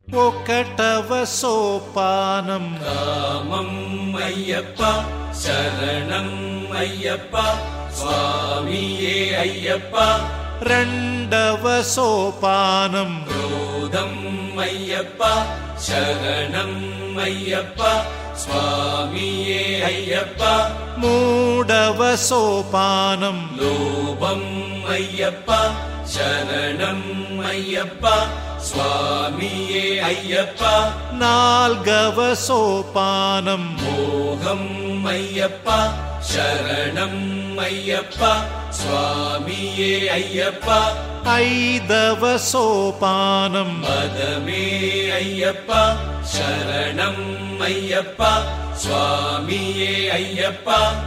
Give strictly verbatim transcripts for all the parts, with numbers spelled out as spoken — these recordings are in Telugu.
ఒకటవ సోపానం రామం అయ్యప్ప శరణం అయ్యప్ప స్వామియే అయ్యప్ప. రెండవ సోపానం క్రోధం అయ్యప్ప శరణం అయ్యప్ప స్వామియే అయ్యప్ప. మూడవ సోపానం లోభం అయ్యప్ప శరణం అయ్యప్ప స్వామియే అయ్యప్ప. నాల్గవ సోపానం మోహం అయ్యప్ప శరణం అయ్యప్ప స్వామియే అయ్యప్ప. ఐదవ సోపానం మదమే అయ్యప్ప శరణం అయ్యప్ప స్వామియే అయ్యప్ప.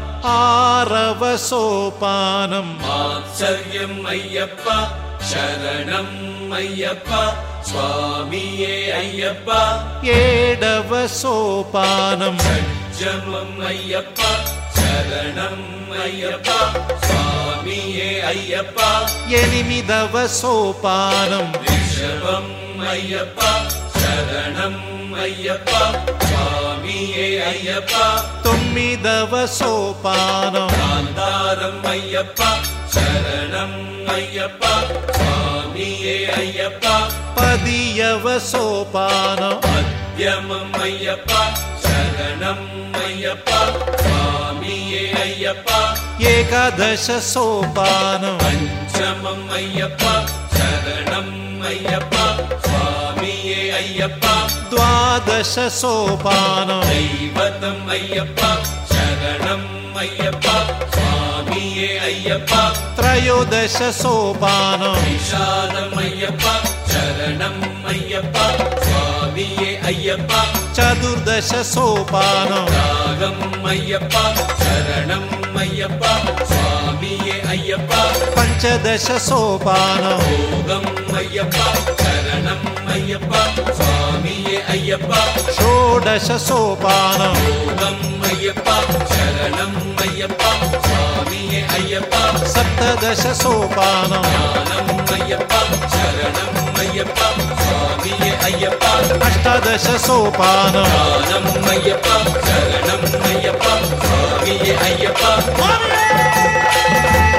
ఆరవ సోపానం మాత్సర్యం అయ్యప్ప శరణం అయ్యప్ప స్వామియే అయ్యప్ప. ఏడవ సోపానం షడ్జమం అయ్యప్ప శరణం అయ్యప్ప స్వామియే అయ్యప్ప. ఎనిమిదవ సోపానం రిషభం అయ్యప్ప శరణం అయ్యప్ప స్వామియే అయ్యప్ప. తొమ్మిదవ సోపానం గాంధారం అయ్యప్ప శరణం అయ్యప్ప స్వామియే అయ్యప్ప. పదియవ సోపానం మధ్యమం అయ్యప్ప శరణం అయ్యప్ప స్వామియే అయ్యప్ప. ఏకాదశ సోపానం పంచమం అయ్యప్ప శరణం అయ్యప్ప స్వామియే అయ్యప్ప. ద్వాదశ సోపానం దైవతం అయ్యప్ప శరణం అయ్యప్ప స్వామియే అయ్యప్ప. త్రయోదశ సోపానం విషాదం అయ్యప్ప శరణం అయ్యప్ప స్వామియే అయ్యప్ప. చతుర్దశ సోపానం రాగం అయ్యప్ప శరణం అయ్యప్ప స్వామియే అయ్యప్ప. పంచదశ సోపానం భోగం అయ్యప్ప శరణం అయ్యప్ప స్వామియే అయ్యప్ప. షోడశ సోపానం భోగం అయ్యప్ప శరణం అయ్యప్ప స్వామియే అయ్యప్ప. సప్తదశ సోపానం జ్ఞానం అయ్యప్ప శరణం అయ్యప్ప స్వామియే అయ్యప్ప. అష్టాదశ సోపానం జ్ఞానం అయ్యప్ప శరణం అయ్యప్ప స్వామియే అయ్యప్ప.